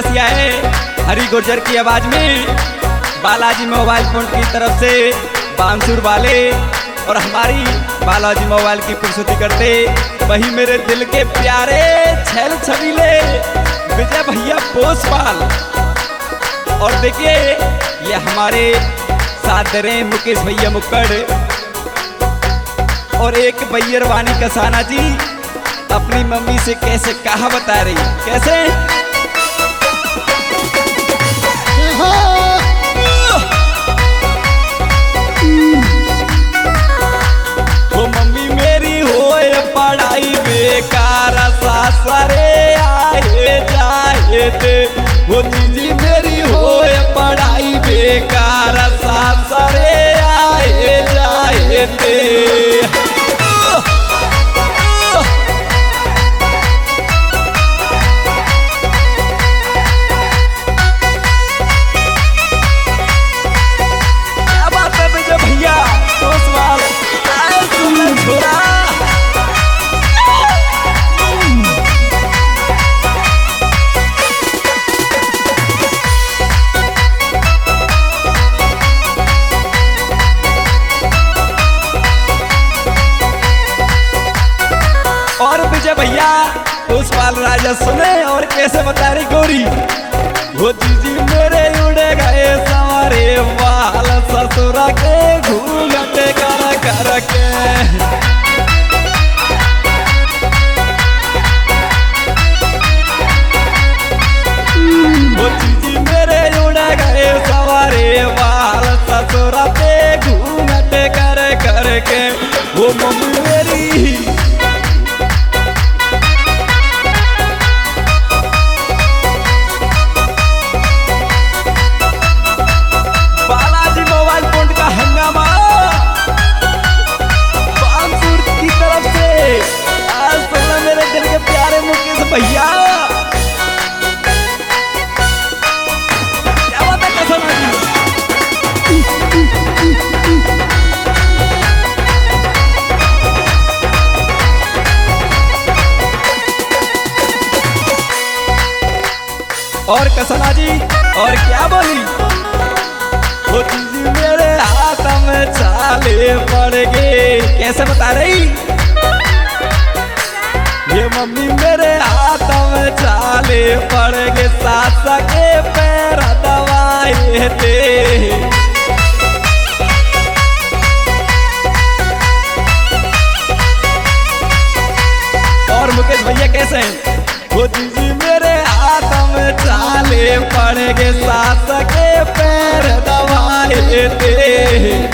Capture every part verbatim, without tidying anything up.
रसिया है हरी गुर्जर की आवाज में बालाजी मोबाइल फोन की तरफ से बांसुर वाले और हमारी बालाजी मोबाइल की प्रस्तुति करते वही मेरे दिल के प्यारे छैल छबीले विजय भैया पोसपाल। और देखिए ये हमारे साथ दे रहे मुकेश भैया मुक्कड़ और एक बैयर वानी कसाना जी अपनी मम्मी से कैसे कहा बता रही कैसे वो मम्मी मेरी होए पढ़ाई बेकार सासरे आए जाए थे वो दीदी मेरी होए पढ़ाई बेकार सासरे आए जाए थे। और विजय भैया पोसपाल राजा सुने और कैसे बता रही गोरी वो दीदी मेरे उड़े गए सवारे बाल ससुरा के घूंघट कर कर के वो दीदी मेरे उड़े गए सवारे बाल ससुरा के घूंघट कर कर के वो मम्मी मेरी भैया क्या बात है कसम और कसना जी और क्या बोली वो दीदी मेरे हाथ में चाले पड़ गए कैसे बता रही ये मम्मी मेरे हाथ में चाले पड़ गए सास के पैर दबाए थे। और मुकेश भैया कैसे वो दीदी मेरे हाथ में चाले पड़ गए सास के पैर दबाए थे।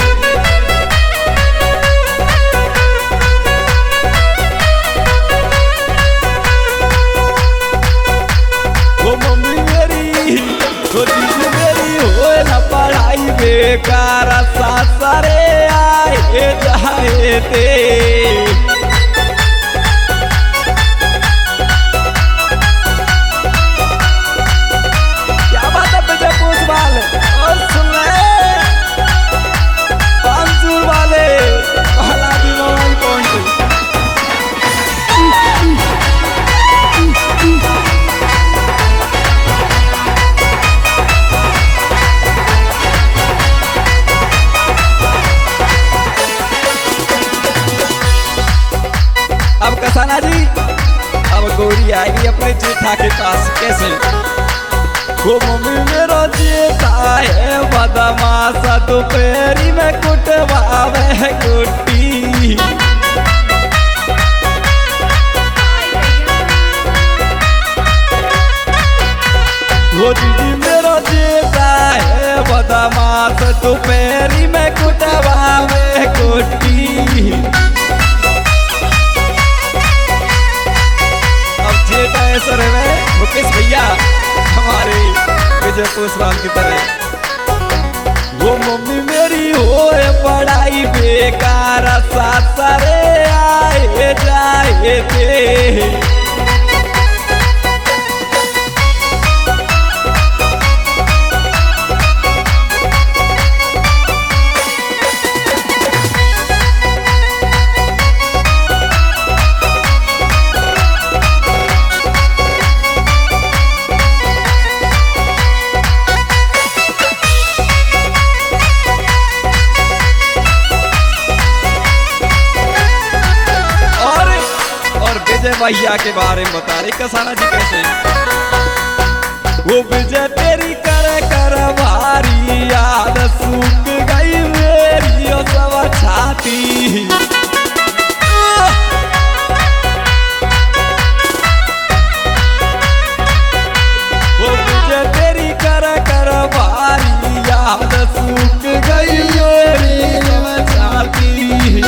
पढ़ाई बेकार सासरे आए जाए थे। क्या बात है विजय पोसपाल और सुन ले बांसुर वाले बालाजी मोबाइल फोन कसाना जी अब गोरी आएगी अपने जेठा के पास कैसे वो मम्मी मेरा जेठा है बदमाश दोपहरी में कुटवावे कुटी वो दीदी मेरा जेठा है बदमाश दोपहरी में कुटवावे कुटी सर में मुकेश भैया हमारे विजय पोसपाल की तरह वो मम्मी मेरी होए पढ़ाई बेकार सासरे आए जाए थे। विजय भैया के बारे में बता रहे कसाना जी कैसे। वो विजय तेरी कर कर भारी याद सूख गई मेरी ओ सब छाती। वो विजय तेरी कर कर भारी याद सूख गई मेरी सब छाती।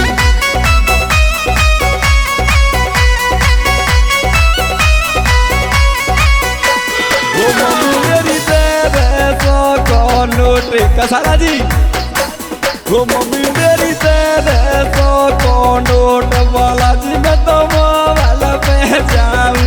नोट कसाना जी वो मम्मी मेरी तेरे सौ को नोट वाला जी मैं तो मोबाइल पे जाऊं।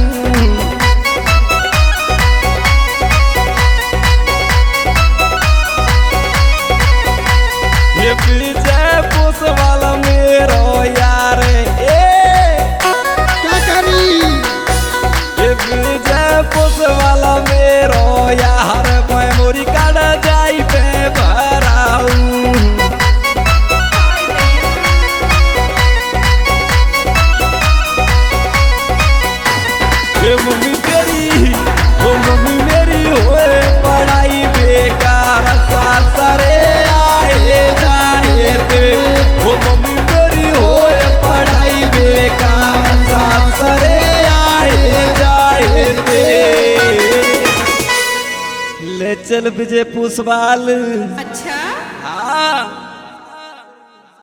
ये विजय पुस वाला मेरो यार ए क्या करी। ये विजय पुस वाला मेरो यार मेमोरी कार्ड जाई पे भराऊं। ये मम्मी तेरी वो मम्मी मेरी होए पढ़ाई बेकार सासरे आए जाए थे। वो मम्मी मेरी होए पढ़ाई बेकार सासरे आए जाए थे। ले चल विजय पुष्पाल अच्छा